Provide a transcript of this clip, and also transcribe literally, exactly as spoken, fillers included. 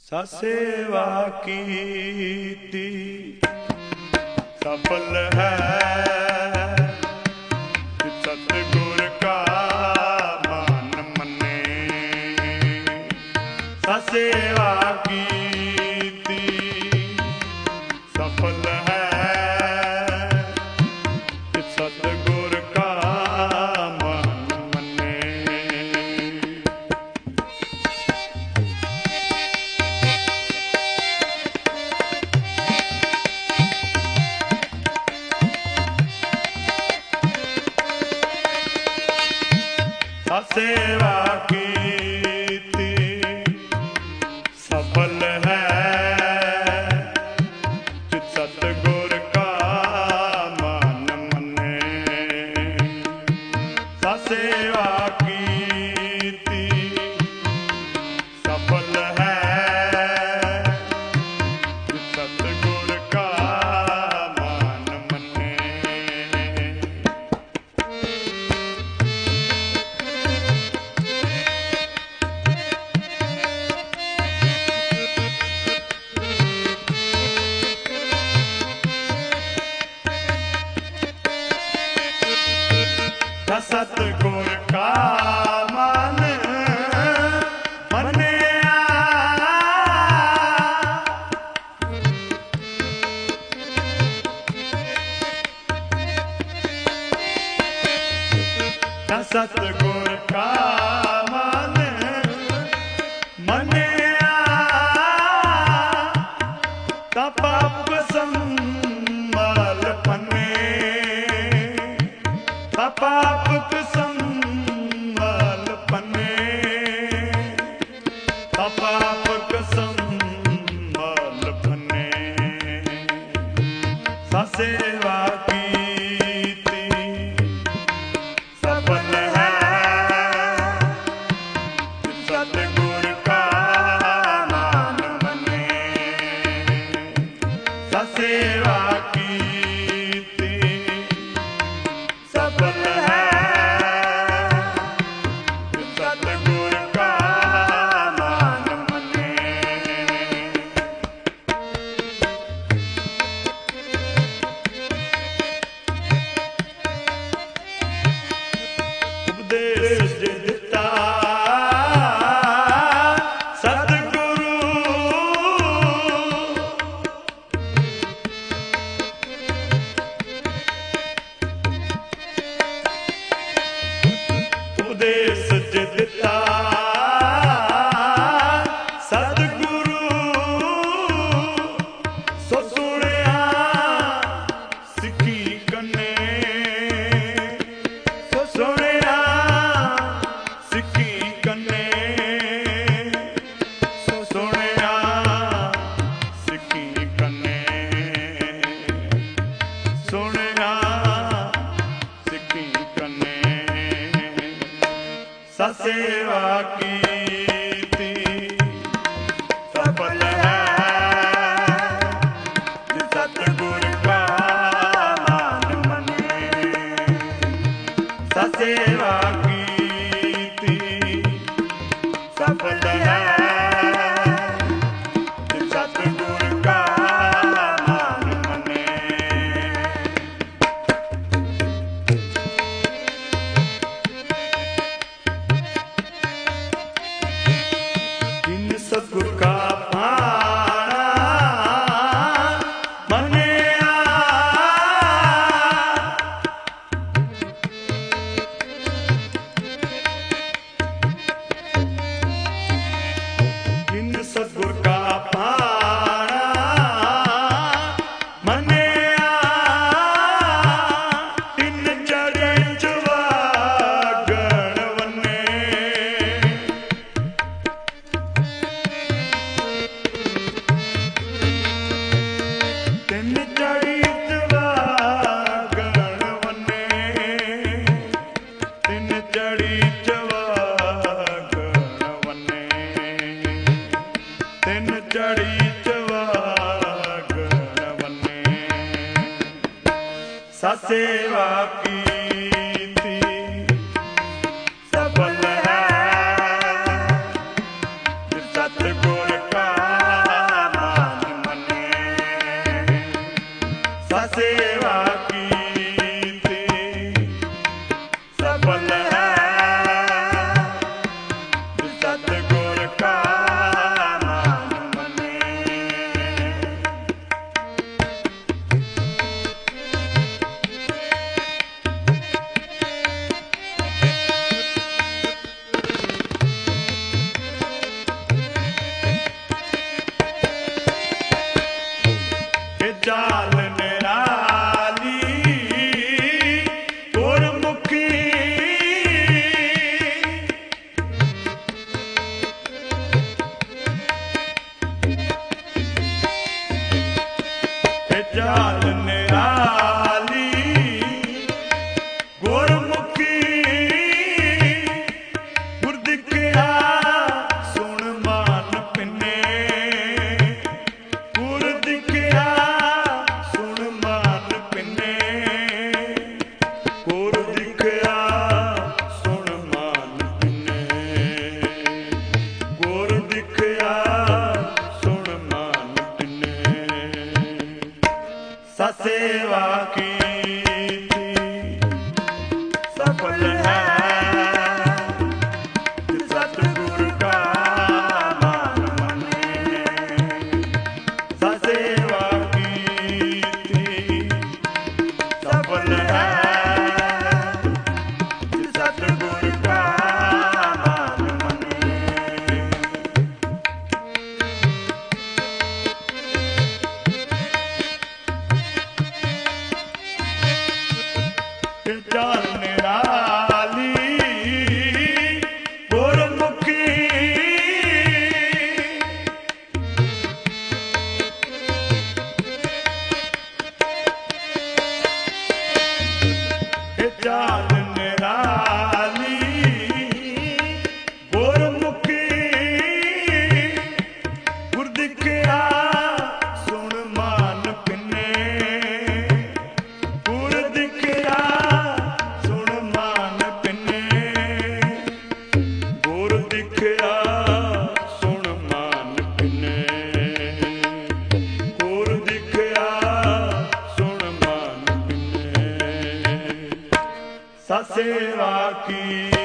ਸੇਵਾ ਕੀਤੀ ਸਫਲ ਹੈ ਸਤਿਗੁਰ ਕਾ ਮਨ ਮੰਨੇ। ਸੇਵਾ ਕੀਤੀ ਸਫਲ ਹੈ ਸਤਿਗੁਰ ਕਾ ਮਨ ਮੰਨੇ। ਸੇਵਾ ਕੀਤੀ ਸਫਲ ਹੈ ਸਤਿਗੁਰ ਕਾ ਮਨ ਮੰਨੇ। ਸੇਵਾ ਕੀਤੀ ਸਫਲ ਹੈ ਸਤਿਗੁਰ ਕਾ ਮਨ ਮੰਨੇ। ਸਤਿਗੁਰ ਕਾ ਮਨ ਮੰਨਿਆ। ਸਤਿਗੁਰ ਕਾ ਮਨ ਮੰਨਿਆ ਤਾਂ ਪਾਪ ਸੰਭਾਲ ਪੰਨੇ। ਤਾਂ ਪਾਪ ਸੰਭਾਲ ਪੰਨੇ। ਤਾਂ ਪਾਪ ਸੰਭਾਲ ਪੰਨੇ। ਸੇਵਾ ਕੀਤੀ ਸਫਲ ਹੈ ਸਤਿਗੁਰ ਕਾ ਮਨ ਮੰਨੇ। ਸੇਵਾ ਕੀਤੀ ਸਫਲ ਹੈ ਸਤਿਗੁਰ ਕਾ ਮਨ ਮੰਨੇ। ਉਪਦੇਸ਼ ਦਿੱਤਾ ਸਤਿਗੁਰੂ ਉਪਦੇਸ਼ ਦਿੱਤਾ ਸਤਿਗੁਰੂ ਸੋ ਸੁਣਿਆ ਸਿੱਖੀ ਕੰਨੇ। ਸੋ ਸੁਣਿਆ ਸਿੱਖੀ ਕੰਨੇ। ਸੋ ਸੁਣਿਆ ਸਿੱਖੀ ਕੰਨੇ। ਸੁਣਿਆ ਸਿੱਖੀ ਕੰਨੇ। ਸੇਵਾ ਕੀਤੀ ਸਫਲ ਹੈ ਸਤਿਗੁਰ ਕਾ ਮਨ ਮੰਨੇ। ਸੇਵਾ ਕੀਤੀ ਸਫਲ ਹੈ ਸਤਿਗੁਰ ਕਾ ਮਨ ਮੰਨੇ। ਸਤਿਗੁਰ ਕਾ ਭਾਣਾ ਮੰਨਿਆ। ਜਿਨ ਸਤਿਗੁਰ ਕਾ ਭਾਣਾ ਮੰਨਿਆ ਤਿੰਨ ਚੜ੍ਹੇ ਚੁਵਾਗਣ ਵੰਨੇ। ਤਿੰਨ ਚੜ੍ਹੀ ਚੁਵਾਗਣ ਵੰਨੇ। ਤਿੰਨ ਚੜ੍ਹੀ ਚੁਵਾਗਣ ਵੰਨੇ। ਤਿੰਨ ਚੜ੍ਹੀ ਚੁਵਾਗਣ ਵੰਨੇ। ਸੇਵਾ ਕੀਤੀ ਸਫਲ ਹੈ ਸਤਿਗੁਰ ਕਾ ਸੇਵਾ ਕੀਤੀ ਸਫਲ ਹੈ ਸਤਿਗੁਰ ਕਾ ਨਾਮ ਮੰਨੇ। ਇਹ ਚਾਲ ਨਿਰਾਲੀ ਗੁਰਮੁਖੀ ਇਹ ਚਾਲ ਨਿਰਾਲੀ ਗੁਰਮੁਖੀ ਗੁਰ ਦਿਖਿਆ ਸੁਣ ਮਨ ਪਿੰਨੇ ਗੁਰ ਦਿਖਿਆ ਸੁਣ ਮਨ ਪਿੰਨੇ ਗੁਰ ਦਿਖਿਆ ਸੁਣ ਮਨ ਪਿੰਨੇ ਗੁਰ ਦਿਖਿਆ ਸੁਣ ਮਨ ਪਿੰਨੇ। ਸਸੇਵਾ ਕੀਤੀ ਸਫਲ ਹੈ ਸਤਿਗੁਰ ਕਾ ਨਾਮ ਮੰਨੇ। ਸਸੇਵਾ ਕੀਤੀ ਸਫਲ ਹੈ ਸਤਿਗੁਰ ਕਾ ਨਾਮ ਮੰਨੇ। ਇਹ ਚਾਲ ਨਿਰਾਲੀ ਗੁਰਮੁਖੀ ਇਹ ਚਾਲ ਨਿਰਾਲੀ ਗੁਰਮੁਖੀ ਗੁਰ ਦਿਖਿਆ ਸੁਣ ਮਨ ਪਿੰਨੇ ਗੁਰ ਦਿਖਿਆ ਸੁਣ ਮਨ ਪਿੰਨੇ ਗੁਰ ਦਿਖਿਆ ਸੁਣ ਮਨ ਪਿੰਨੇ ਗੁਰ ਦਿਖਿਆ ਸੁਣ ਮਨ ਪਿੰਨੇ। ਸਸੇਵਾ ਕੀ